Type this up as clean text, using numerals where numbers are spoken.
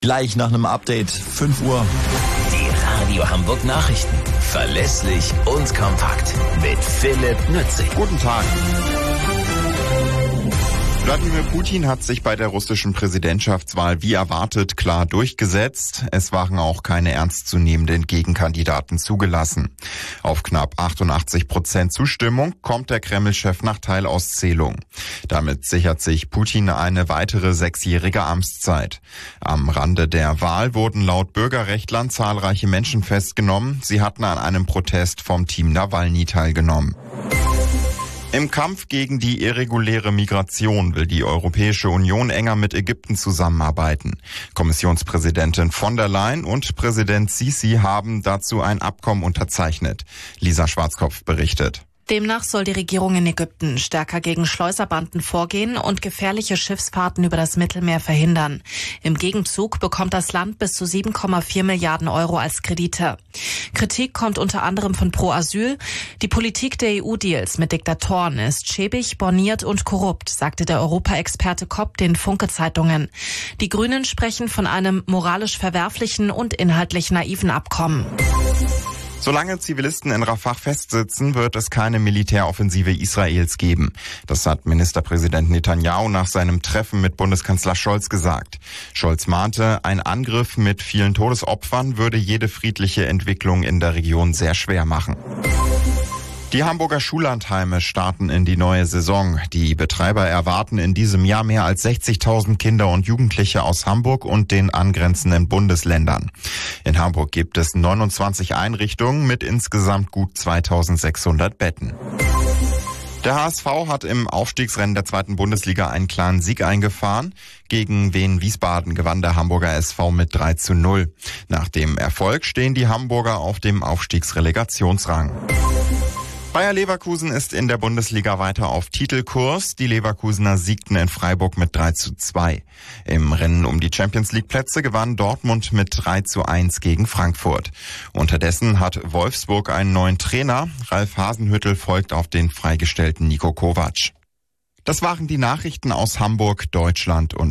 Gleich nach einem Update, 5 Uhr. Die Radio Hamburg Nachrichten. Verlässlich und kompakt. Mit Philipp Nützig. Guten Tag. Wladimir Putin hat sich bei der russischen Präsidentschaftswahl wie erwartet klar durchgesetzt. Es waren auch keine ernstzunehmenden Gegenkandidaten zugelassen. Auf knapp 88% Zustimmung kommt der Kreml-Chef nach Teilauszählung. Damit sichert sich Putin eine weitere 6-jährige Amtszeit. Am Rande der Wahl wurden laut Bürgerrechtlern zahlreiche Menschen festgenommen. Sie hatten an einem Protest vom Team Nawalny teilgenommen. Im Kampf gegen die irreguläre Migration will die Europäische Union enger mit Ägypten zusammenarbeiten. Kommissionspräsidentin von der Leyen und Präsident Sisi haben dazu ein Abkommen unterzeichnet. Lisa Schwarzkopf berichtet. Demnach soll die Regierung in Ägypten stärker gegen Schleuserbanden vorgehen und gefährliche Schiffsfahrten über das Mittelmeer verhindern. Im Gegenzug bekommt das Land bis zu 7,4 Milliarden Euro als Kredite. Kritik kommt unter anderem von Pro Asyl. Die Politik der EU-Deals mit Diktatoren ist schäbig, borniert und korrupt, sagte der Europaexperte Kopp den Funke-Zeitungen. Die Grünen sprechen von einem moralisch verwerflichen und inhaltlich naiven Abkommen. Solange Zivilisten in Rafah festsitzen, wird es keine Militäroffensive Israels geben. Das hat Ministerpräsident Netanyahu nach seinem Treffen mit Bundeskanzler Scholz gesagt. Scholz mahnte, ein Angriff mit vielen Todesopfern würde jede friedliche Entwicklung in der Region sehr schwer machen. Die Hamburger Schullandheime starten in die neue Saison. Die Betreiber erwarten in diesem Jahr mehr als 60.000 Kinder und Jugendliche aus Hamburg und den angrenzenden Bundesländern. In Hamburg gibt es 29 Einrichtungen mit insgesamt gut 2.600 Betten. Der HSV hat im Aufstiegsrennen der 2. Bundesliga einen klaren Sieg eingefahren. Gegen Wien Wiesbaden gewann der Hamburger SV mit 3:0. Nach dem Erfolg stehen die Hamburger auf dem Aufstiegsrelegationsrang. Bayer Leverkusen ist in der Bundesliga weiter auf Titelkurs. Die Leverkusener siegten in Freiburg mit 3:2. Im Rennen um die Champions-League-Plätze gewann Dortmund mit 3:1 gegen Frankfurt. Unterdessen hat Wolfsburg einen neuen Trainer. Ralf Hasenhüttl folgt auf den freigestellten Niko Kovac. Das waren die Nachrichten aus Hamburg, Deutschland und